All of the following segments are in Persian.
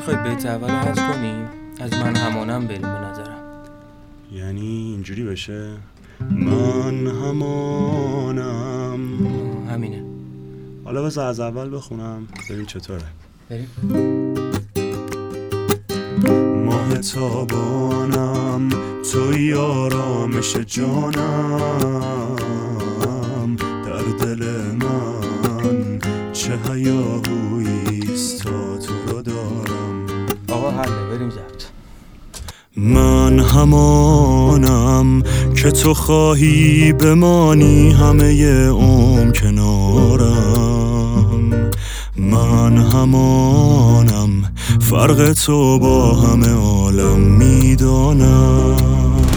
میخوای بیت اول رو حذف کنیم؟ از من همانم بریم به نظرم. یعنی اینجوری بشه من همانم. همینه. حالا بذار از اول بخونم ببین چطوره. بریم. ماه تابانم توی آرامش جانم، در دل من چه هیاهوییست تا تو رو دارم. آقا حله، بریم ضبط. من همانم که تو خواهی بمانی همه عمر کنارم. من همانم فرق تو با همه عالم میدانم.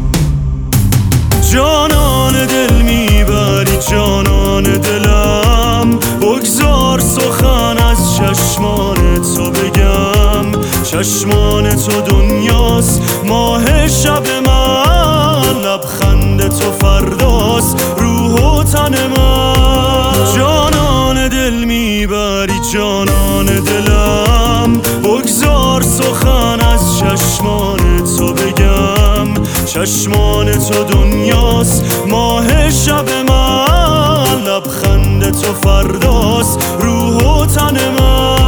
جانان دل میبری جانان دلم، بگذار سخن از چشمان تو بگم. چشمان تو دنیاست ماه شب من، لبخند تو فرداست روح و تن من. جانان دل میبری جانان دلم، بگذار سخن از چشمان تو بگم. چشمان تو دنیاست ماه شب من، لبخند تو فرداست روح و تن من.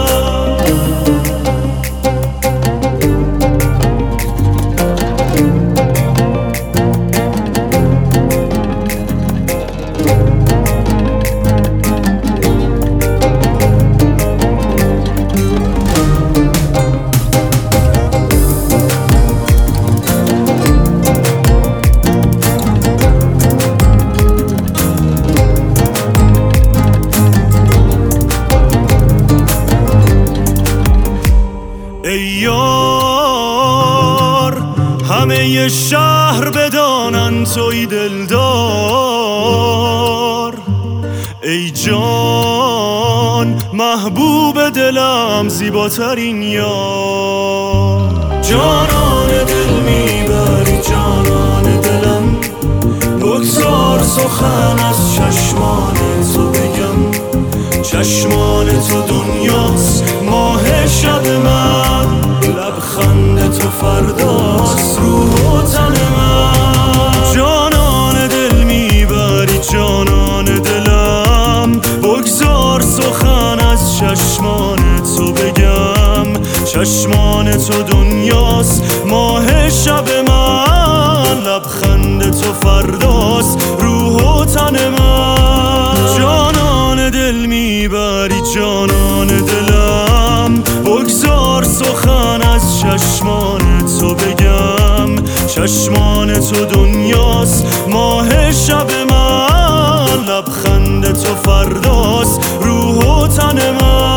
ای یار همه شهر بدانن توی دلدار. ای جان محبوب دلم زیباترین یار. جانان دل میبری جانان دلم، بگذار سخن از چشمان تو بگم. چشمان تو دنیاست ماه شب من، لبخند تو فرداست روح و تن من. جانان دل میبری جانان دلم، بگذار سخن از چشمان تو بگم. چشمان تو دنیاست ماه شب من، لبخند تو فرداست روح و تن من. جانان دل میبری جانان دلم، بگذار سخن از چشمان تو بگم. چشمان تو دنیاست ماه شب من، لبخند تو فرداست روح و تن من.